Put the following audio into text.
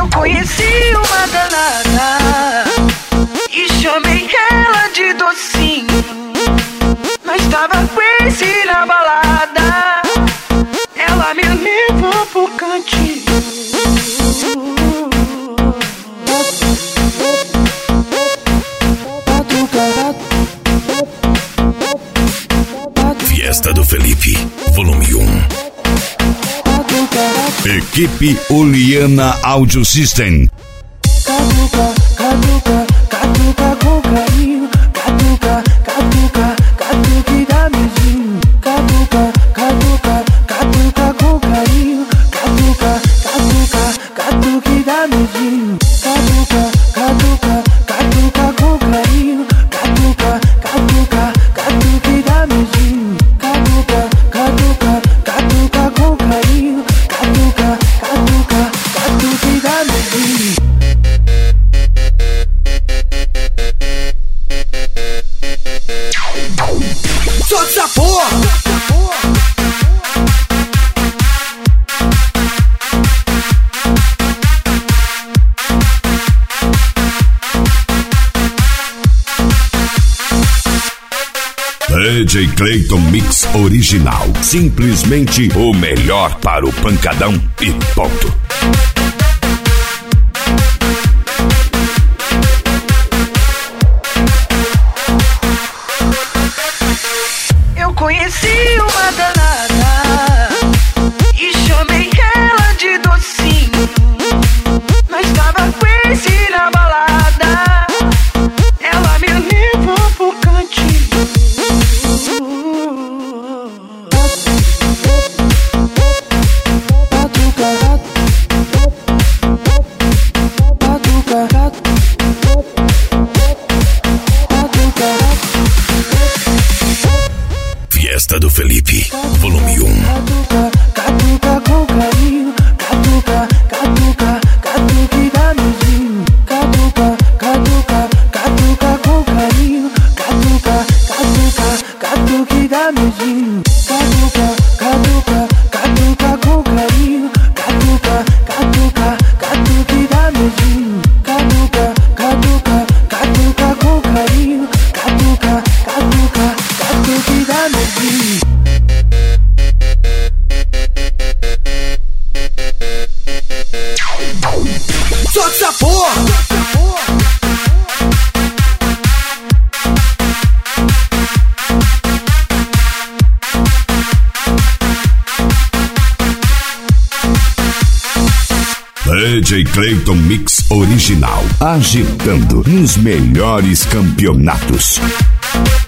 Eu conheci uma danada e chamei ela de docinho. Nós tava crazy na balada, ela me levou pro cantinho. Fiesta do Felipe, volume 1. Equipe Oliana Audio System. Catuca, catuca, catuca com carinho. Catuca, catuca, catuque dá beijinho. Catuca, catuca, catuca com carinho. Catuca, catuca, catuque dá beijinho. Catuca, catuca, catuca com carinho. Catuca, catuca, catuque dá beijinho. Catuca, catuca, catuca com carinho. Catuca, catuca, catuque dá beijinho. Solta essa porra! DJ Clayton Mix Original. Simplesmente o melhor para o pancadão e ponto. Eu conheci uma danada e chamei ela de docinho. Nós tava crazy na balada, ela me levou pro cantinho. Fiesta do Felipe, volume 1. Catuca, catuca com carinho. Catuca, catuca, catuque dá beijinho. Catuca, catuca, catuca com carinho. Catuca, catuca, catuque dá beijinho. Catuca, catuca, catuca com carinho. Catuca, catuca, catuque dá beijinho. Catuca, catuca, catuca com carinho. Catuca, catuca, catuque dá beijinho. Solta essa porra! DJ Clayton Mix Original. Agitando nos melhores campeonatos.